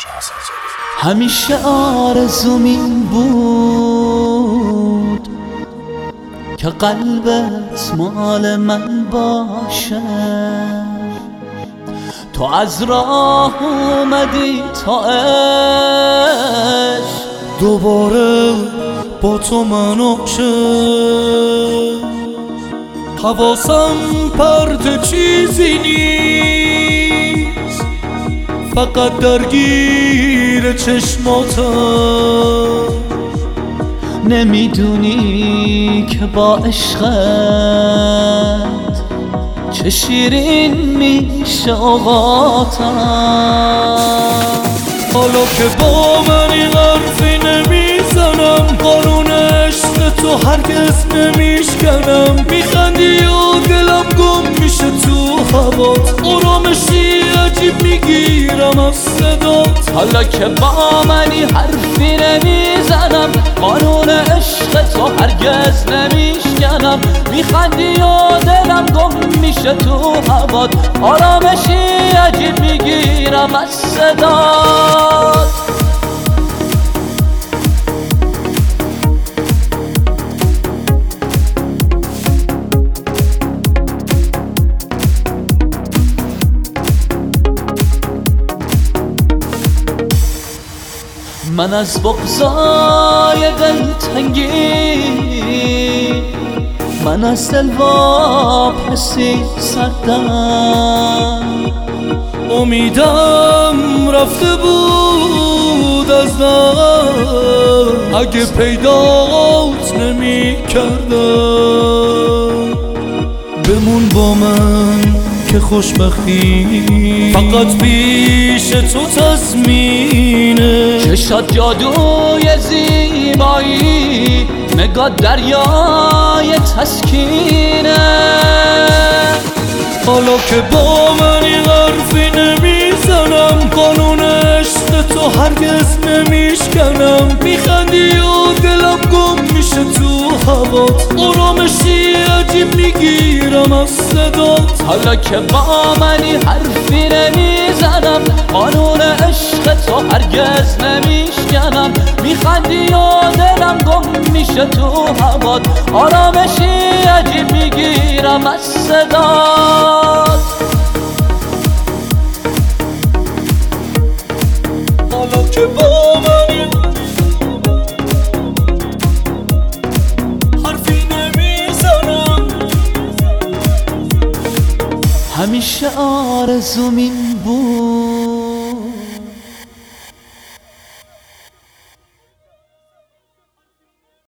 همیشه آرزوم این بود که قلبت مال من باشه. تو از راه اومدی تا عشق دوباره با تو من عاشق. حواسم پرت چیزی نیست، فقط درگیر چشماتم. نمیدونی که با عشقت چه شیرین میشه اوقاتم. حالا که با من این حرفی نمیزنم، قانون عشق تو هرگز نمیشکنم. میخندی و دلم گم میشه تو هوات، آرامشی عجیب میگیرم از صدات. حالا که با منی حرفی نمیزنم، قانون عشق تو هرگز نمیشکنم. میخندی و دلم گم میشه تو هوات، آرامشی عجیب میگیرم از صدات. من از بغضای دلتنگی، من از دل واپسی سردم. امیدم رفته بود از دلم، اگه پیدات نمی کردم. بمون با من که خوشبختی فقط پیش تو تضمینه. چشات جادوی زیبایی، نگاه دریای تسکینه. حالا که با من این حرفی نمیزنم، قانون عشق تو هرگز نمیشکنم. میخندی و دلم گم میشه تو هوات، آرامشی عجیب میگیرم از صدات. حالا که با منی حرفی نمیزنم، قانون عشق تو هرگز نمیشکنم. میخندی و دلم گم میشه تو هوات، آرامشی عجیب میگیرم از صدات. حالا که با منی حرفی نمیزنم، همیشه آرزوم این بود